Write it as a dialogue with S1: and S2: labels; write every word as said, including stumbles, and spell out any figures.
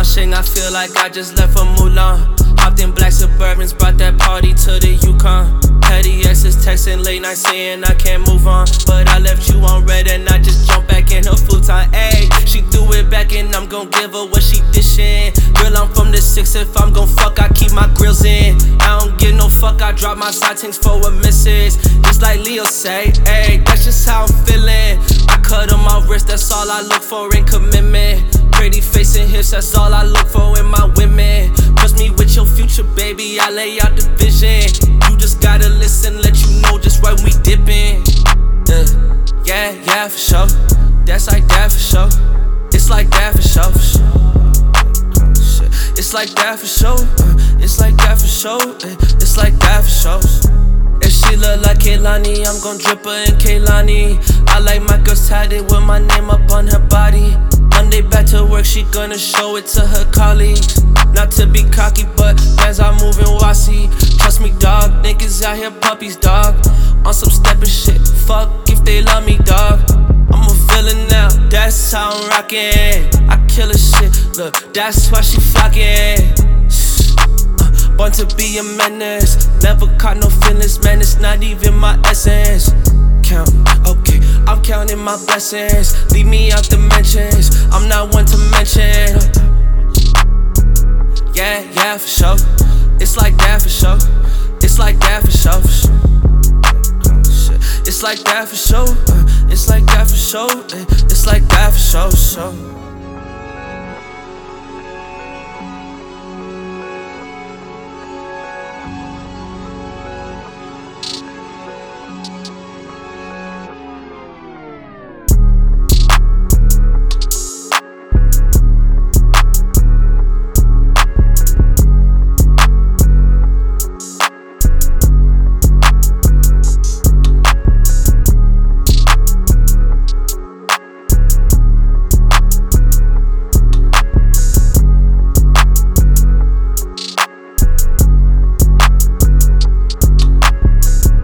S1: Shing, I feel like I just left from Mulan. Hopped in black Suburbans, brought that party to the Yukon. Petty exes texting late night saying I can't move on, but I left you on red and I just jumped back in her futon. Ayy, she threw it back and I'm gon' give her what she dishing. Girl, I'm from the six, if I'm gon' fuck, I keep my grills in. I don't give no fuck, I drop my side things for a missus. Just like Leo say, ayy, that's just how I'm feeling. I cut on my wrist, that's all I look for in commitment. Pretty face and hips, that's all I look for in my women. Trust me with your future, baby, I lay out the vision. You just gotta listen, let you know just when we dipping. uh, Yeah, yeah, for sure. That's like that for sure. It's like that for sure, for sure. It's like that for sure. uh, It's like that for sure. uh, It's like that for sure. If she look like Kehlani, I'm gon' drip her in Kehlani. I like my girls tatted with my name up on her body. Monday back to work, she gonna show it to her colleagues. Not to be cocky, but as I'm moving wassy. Trust me, dog, niggas out here puppies, dog. On some steppin' shit, fuck if they love me, dog. I'm a villain now, that's how I'm rockin'. I kill a shit, look, that's why she flockin'. uh, Born to be a menace, never caught no feelings, man, it's not even my essence. Count, okay, I'm counting my blessings. Leave me out the mentions, I'm not one to mention. Yeah, yeah, for sure. It's like that for sure. It's like that for sure, for sure. It's like that for sure. uh, It's like that for sure. uh, It's like that for sure, sure.